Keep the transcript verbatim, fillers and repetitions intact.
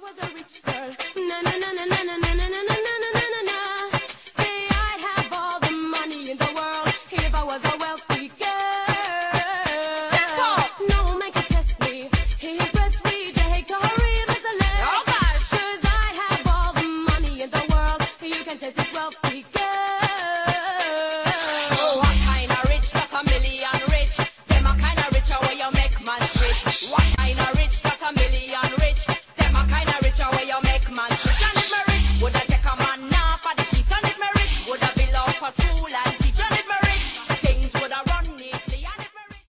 was a rich girl, na na na na na na na na na na na na na na. Say I'd have all the money in the world if I was a wealthy girl. Let's go. No man can test me, impress me, Jake Tory is a left. Oh gosh. 'Cause I'd have all the money in the world, you can test this wealthy girl.